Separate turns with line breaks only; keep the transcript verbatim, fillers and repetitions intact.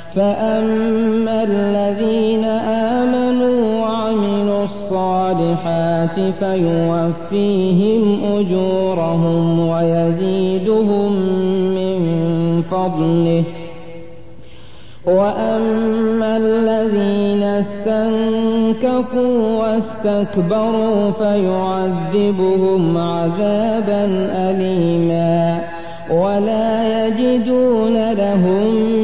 فأما الذين آمنوا وعملوا الصالحات فيوفيهم أجورهم ويزيدهم من فضله، وأما الذين استنكفوا واستكبروا فيعذبهم عذابا أليما ولا يجدون لهم